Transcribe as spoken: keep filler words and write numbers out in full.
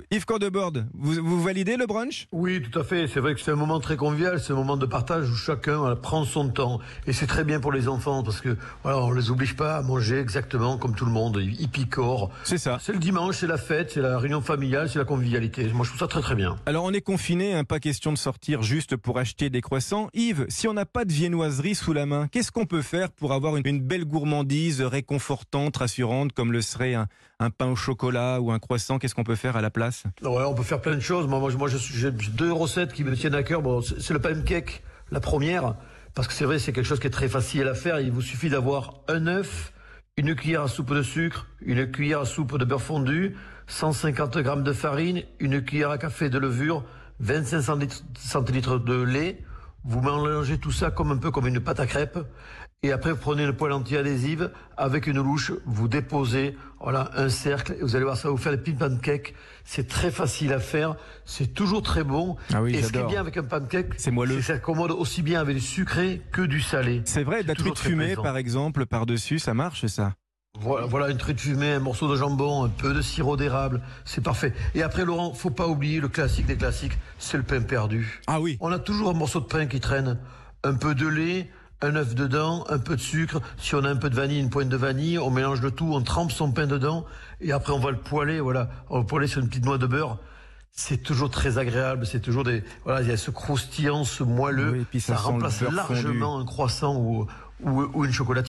Yves Cordeborde, vous, vous validez le brunch? Oui, tout à fait. C'est vrai que c'est un moment très convivial, c'est un moment de partage où chacun voilà, prend son temps. Et c'est très bien pour les enfants parce que voilà, on les oblige pas à manger exactement comme tout le monde. Ils picorent. C'est ça. C'est le dimanche, c'est la fête, c'est la réunion familiale, c'est la convivialité. Moi, je trouve ça très très bien. Alors, on est confiné, hein, pas question de sortir juste pour acheter des croissants. Yves, si on n'a pas de viennoiserie sous la main, qu'est-ce qu'on peut faire pour avoir une, une belle gourmandise réconfortante, rassurante, comme le serait un, un pain au chocolat ou un croissant? Qu'est-ce qu'on peut faire à la place? Ouais, on peut faire plein de choses. Moi, moi, moi j'ai deux recettes qui me tiennent à cœur. Bon, c'est le pancake, la première, parce que c'est vrai, c'est quelque chose qui est très facile à faire. Il vous suffit d'avoir un œuf, une cuillère à soupe de sucre, une cuillère à soupe de beurre fondu, cent cinquante grammes de farine, une cuillère à café de levure, vingt-cinq centilitres de lait. Vous mélangez tout ça comme un peu comme une pâte à crêpes. Et après, vous prenez une poêle anti-adhésive avec une louche, vous déposez voilà, un cercle et vous allez voir, ça va vous faire des petits pancakes. C'est très facile à faire, c'est toujours très bon. Ah oui, et ce qui est j'adore. bien avec un pancake, c'est moelleux. C'est que ça s'accommode aussi bien avec du sucré que du salé. C'est vrai, de la truite fumée présent. par exemple, par-dessus, ça marche ça? Voilà, voilà une truite fumée, un morceau de jambon, un peu de sirop d'érable, c'est parfait. Et après Laurent, faut pas oublier le classique des classiques, c'est le pain perdu. Ah oui. On a toujours un morceau de pain qui traîne, un peu de lait, un œuf dedans, un peu de sucre. Si on a un peu de vanille, une pointe de vanille, on mélange le tout, on trempe son pain dedans et après on va le poêler, voilà, on va le poêler sur une petite noix de beurre. C'est toujours très agréable, c'est toujours des voilà, il y a ce croustillant, ce moelleux, oui, et puis ça, ça sent remplace le beurre largement fondu. un croissant ou, ou, ou une chocolatine.